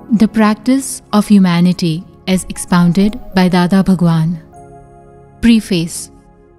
The Practice of Humanity as expounded by Dada Bhagwan. Preface.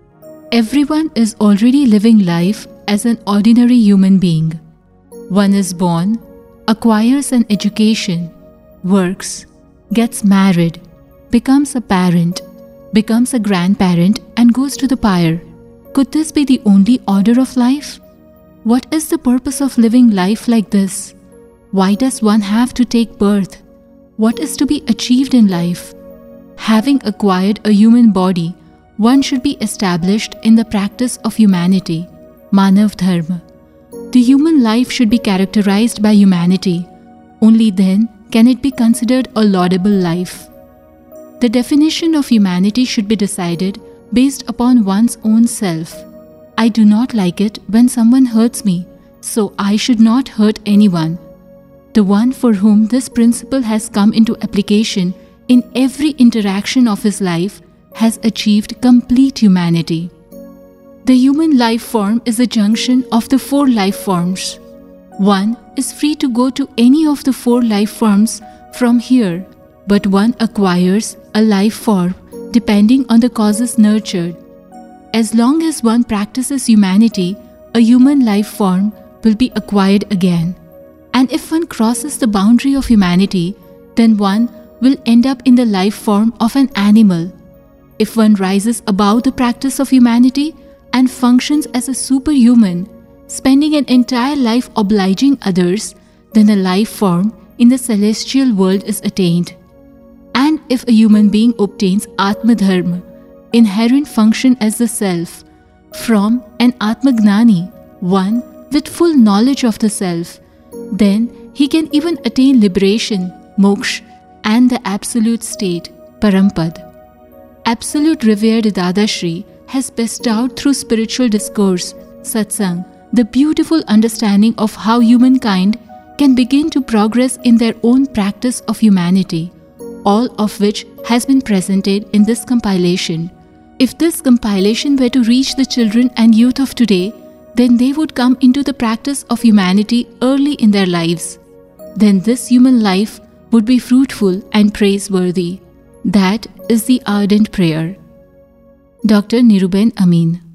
Everyone is already living life as an ordinary human being. One is born, acquires an education, works, gets married, becomes a parent, becomes a grandparent and goes to the pyre. Could this be the only order of life? What is the purpose of living life like this? Why does one have to take birth? What is to be achieved in life? Having acquired a human body, one should be established in the practice of humanity, Manav Dharma. The human life should be characterized by humanity. Only then can it be considered a laudable life. The definition of humanity should be decided based upon one's own self. I do not like it when someone hurts me, so I should not hurt anyone. The one for whom this principle has come into application in every interaction of his life has achieved complete humanity. The human life form is a junction of the four life forms. One is free to go to any of the four life forms from here, but one acquires a life form depending on the causes nurtured. As long as one practices humanity, a human life form will be acquired again. And if one crosses the boundary of humanity, then one will end up in the life form of an animal. If one rises above the practice of humanity and functions as a superhuman, spending an entire life obliging others, then a life form in the celestial world is attained. And if a human being obtains Atma Dharma, inherent function as the self, from an Atmagnani, one with full knowledge of the self, then he can even attain liberation, moksha, and the absolute state, Parampad. Absolute revered Dadashri has bestowed through spiritual discourse, satsang, the beautiful understanding of how humankind can begin to progress in their own practice of humanity, all of which has been presented in this compilation. If this compilation were to reach the children and youth of today, then they would come into the practice of humanity early in their lives. Then this human life would be fruitful and praiseworthy. That is the ardent prayer. Dr. Niruben Amin.